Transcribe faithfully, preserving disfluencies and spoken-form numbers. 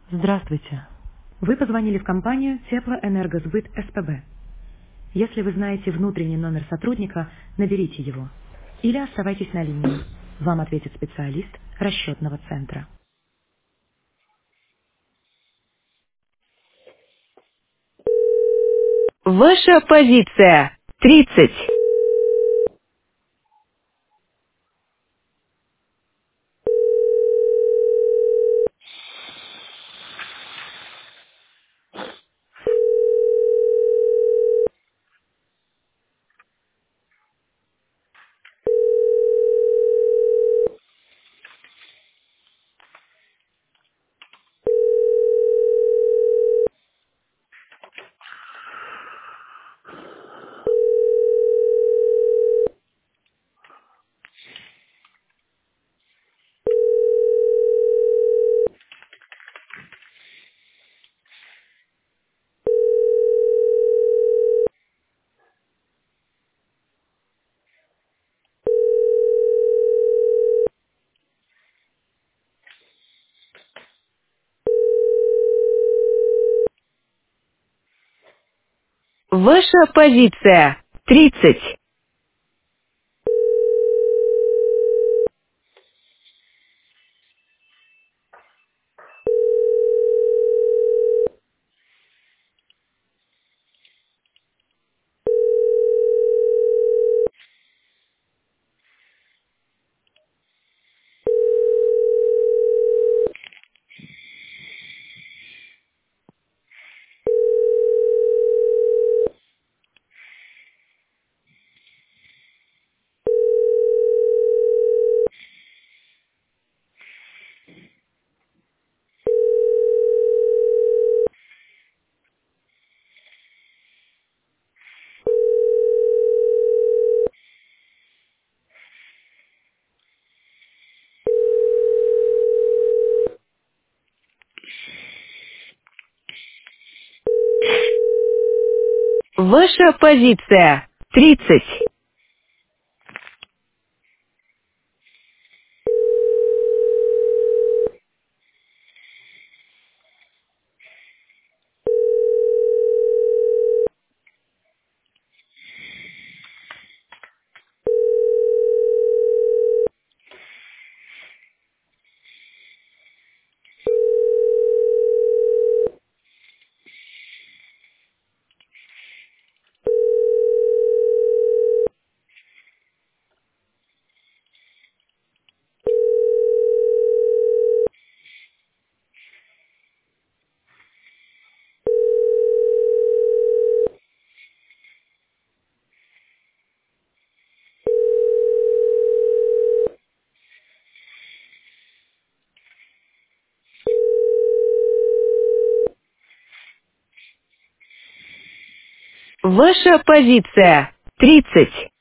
Здравствуйте. Вы позвонили в компанию Теплоэнергосбыт СПБ. Если вы знаете внутренний номер сотрудника, наберите его. Или оставайтесь на линии. Вам ответит специалист расчетного центра. Ваша позиция. тридцать. Ваша позиция. тридцать. Ваша позиция. тридцать. Ваша позиция. тридцать.